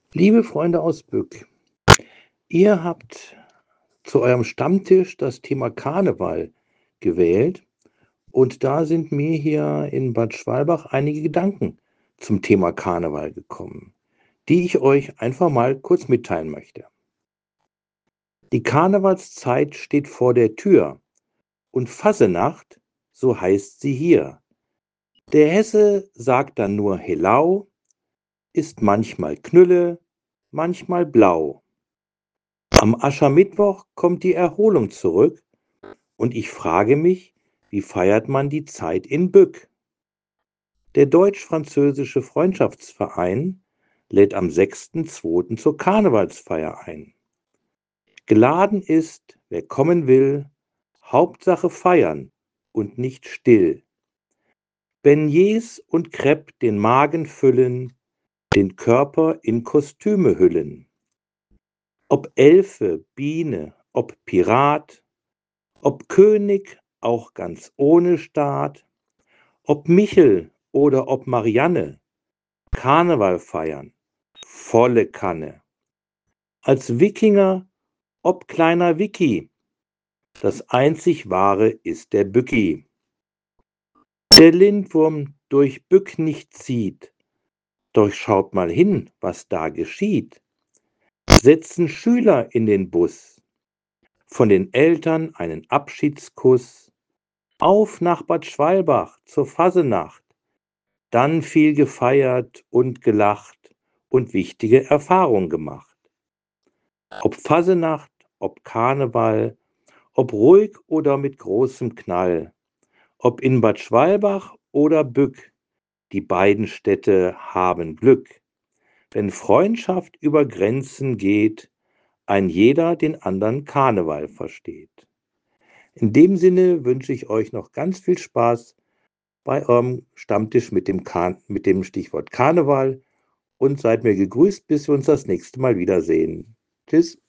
Liebe Freunde aus Bück, ihr habt zu eurem Stammtisch das Thema Karneval gewählt und da sind mir hier in Bad Schwalbach einige Gedanken zum Thema Karneval gekommen, die ich euch einfach mal kurz mitteilen möchte. Die Karnevalszeit steht vor der Tür und Fassenacht, so heißt sie hier. Der Hesse sagt dann nur Helau, ist manchmal Knülle, manchmal blau. Am Aschermittwoch kommt die Erholung zurück und ich frage mich, wie feiert man die Zeit in Bück? Der Deutsch-Französische Freundschaftsverein lädt am 6.2. zur Karnevalsfeier ein. Geladen ist, wer kommen will, Hauptsache feiern und nicht still. Beignets und Crepe den Magen füllen, den Körper in Kostüme hüllen. Ob Elfe, Biene, ob Pirat, ob König, auch ganz ohne Staat, ob Michel oder ob Marianne, Karneval feiern, volle Kanne. Als Wikinger, ob kleiner Wiki, das einzig Wahre ist der Bücki. Der Lindwurm durch Bück nicht zieht, doch schaut mal hin, was da geschieht. Setzen Schüler in den Bus, von den Eltern einen Abschiedskuss, auf nach Bad Schwalbach zur Fassenacht, dann viel gefeiert und gelacht und wichtige Erfahrungen gemacht. Ob Fassenacht, ob Karneval, ob ruhig oder mit großem Knall, ob in Bad Schwalbach oder Bück, die beiden Städte haben Glück. Wenn Freundschaft über Grenzen geht, ein jeder den anderen Karneval versteht. In dem Sinne wünsche ich euch noch ganz viel Spaß bei eurem Stammtisch mit dem Stichwort Karneval und seid mir gegrüßt, bis wir uns das nächste Mal wiedersehen. Tschüss.